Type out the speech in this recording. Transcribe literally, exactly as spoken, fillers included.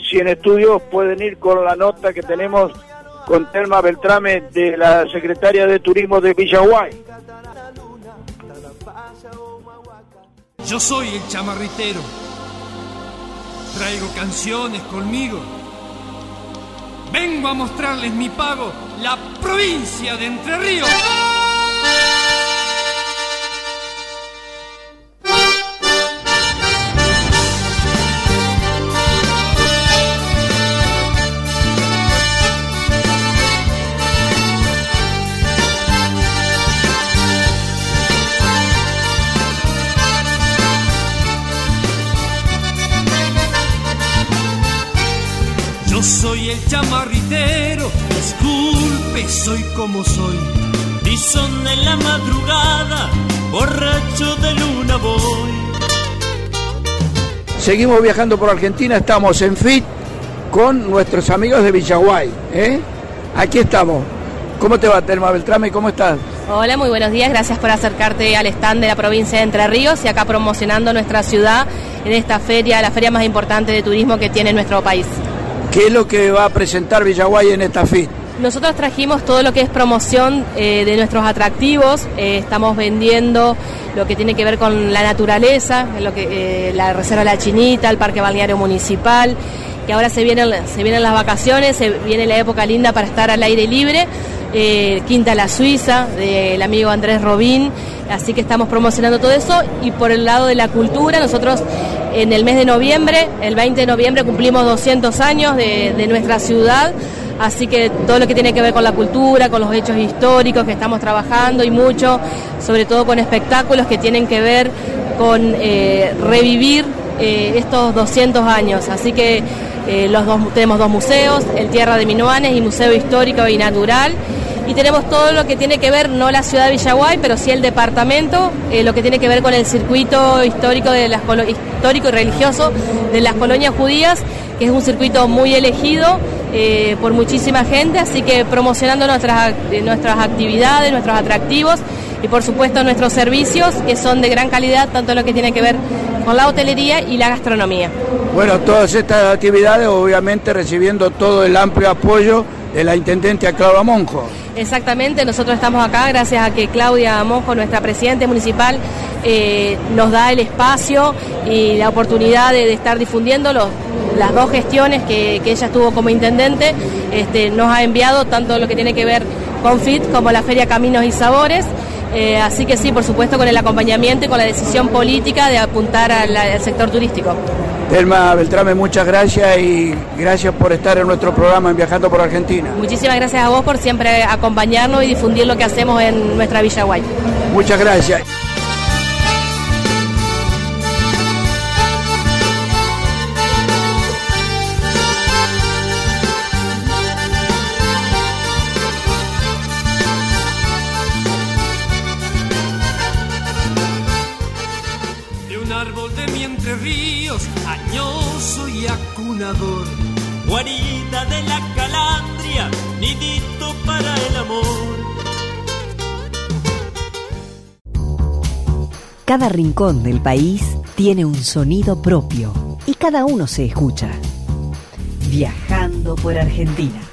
cien estudios, pueden ir con la nota que tenemos con Telma Beltrame, de la secretaria de Turismo de Villaguay. Yo soy el chamarritero, traigo canciones conmigo, vengo a mostrarles mi pago, la provincia de Entre Ríos. Yo soy el chamarritero, disculpe, soy como soy. Tizón en la madrugada, borracho de luna voy. Seguimos viajando por Argentina, estamos en F I T con nuestros amigos de Villaguay, ¿eh? Aquí estamos. ¿Cómo te va, Telma Beltrame? ¿Cómo estás? Hola, muy buenos días, gracias por acercarte al stand de la provincia de Entre Ríos y acá promocionando nuestra ciudad en esta feria, la feria más importante de turismo que tiene nuestro país. ¿Qué es lo que va a presentar Villaguay en esta F I T? Nosotros trajimos todo lo que es promoción eh, de nuestros atractivos, eh, estamos vendiendo lo que tiene que ver con la naturaleza, lo que, eh, la Reserva La Chinita, el Parque Balneario Municipal, que ahora se vienen, se vienen las vacaciones, se viene la época linda para estar al aire libre, eh, Quinta La Suiza, del amigo Andrés Robín, así que estamos promocionando todo eso. Y por el lado de la cultura, nosotros en el mes de noviembre, el veinte de noviembre, cumplimos doscientos años de, de nuestra ciudad, así que todo lo que tiene que ver con la cultura, con los hechos históricos que estamos trabajando y mucho, sobre todo con espectáculos que tienen que ver con eh, revivir eh, estos doscientos años, así que eh, los dos, tenemos dos museos, el Tierra de Minuanes y Museo Histórico y Natural. Y tenemos todo lo que tiene que ver, no la ciudad de Villaguay, pero sí el departamento, eh, lo que tiene que ver con el circuito histórico, de las colo- histórico y religioso de las colonias judías, que es un circuito muy elegido eh, por muchísima gente, así que promocionando nuestras, eh, nuestras actividades, nuestros atractivos y por supuesto nuestros servicios, que son de gran calidad, tanto lo que tiene que ver con la hotelería y la gastronomía. Bueno, todas estas actividades obviamente recibiendo todo el amplio apoyo de la intendente Claudia Monjo. Exactamente, nosotros estamos acá gracias a que Claudia Monjo, nuestra presidenta municipal, eh, nos da el espacio y la oportunidad de, de estar difundiendo los, las dos gestiones que, que ella estuvo como intendente. Este, nos ha enviado tanto lo que tiene que ver con F I T como la Feria Caminos y Sabores. Eh, así que sí, por supuesto, con el acompañamiento y con la decisión política de apuntar al, al sector turístico. Telma Beltrame, muchas gracias y gracias por estar en nuestro programa en Viajando por Argentina. Muchísimas gracias a vos por siempre acompañarnos y difundir lo que hacemos en nuestra Villaguay. Muchas gracias. Árbol de mi Entre Ríos, añoso y acunador, guarida de la calandria, nidito para el amor. Cada rincón del país tiene un sonido propio y cada uno se escucha. Viajando por Argentina.